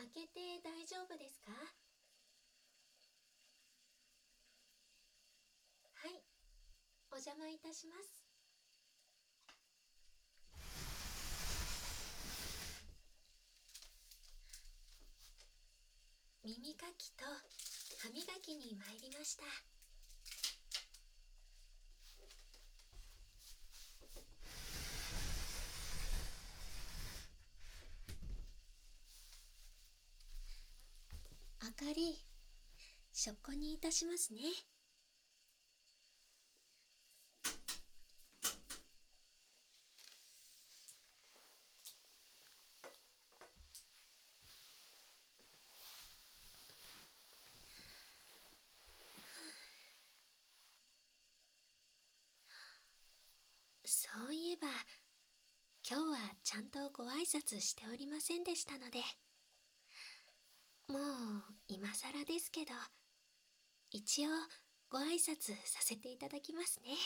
開けて大丈夫ですか？はい、お邪魔いたします。耳かきと歯磨きに参りました。あかり、しょっこにいたしますね。そういえば、今日はちゃんとご挨拶しておりませんでしたので、もう今更ですけど、一応ご挨拶させていただきますね。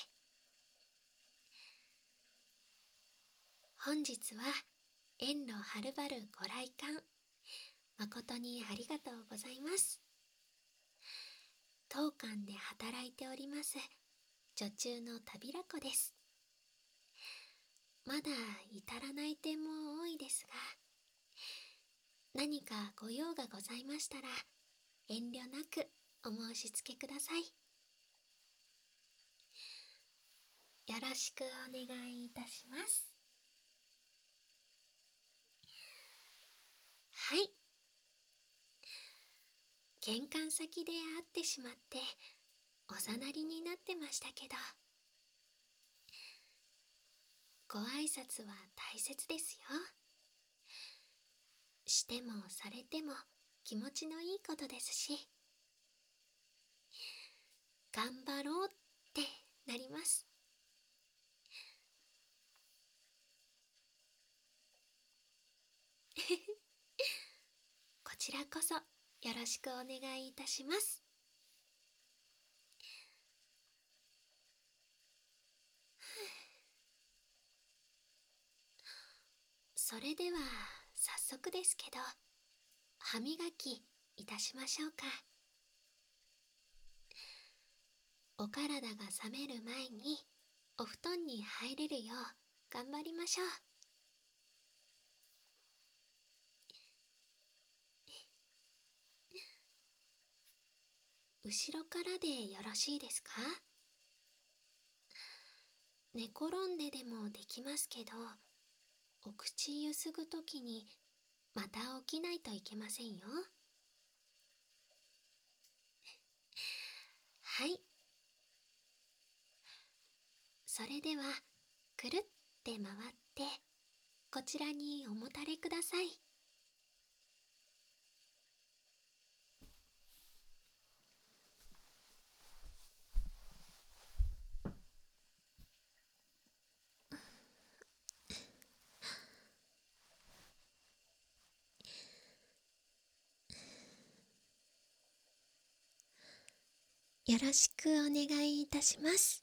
本日は遠路はるばるご来館、誠にありがとうございます。当館で働いております女中のたびらこです。まだ至らない点も多いですが、何かご用がございましたら遠慮なくお申し付けください。よろしくお願いいたします。はい。玄関先で会ってしまっておざなりになってましたけど、ご挨拶は大切ですよ。してもされても気持ちのいいことですし、頑張ろうってなります。こちらこそよろしくお願いいたします。それでは早速ですけど、歯磨きいたしましょうか。お体が冷める前にお布団に入れるよう頑張りましょう。後ろからでよろしいですか？寝転んででもできますけど、お口ゆすぐときにまた起きないといけませんよ。はい。それではくるって回ってこちらにおもたれください。よろしくお願いいたします。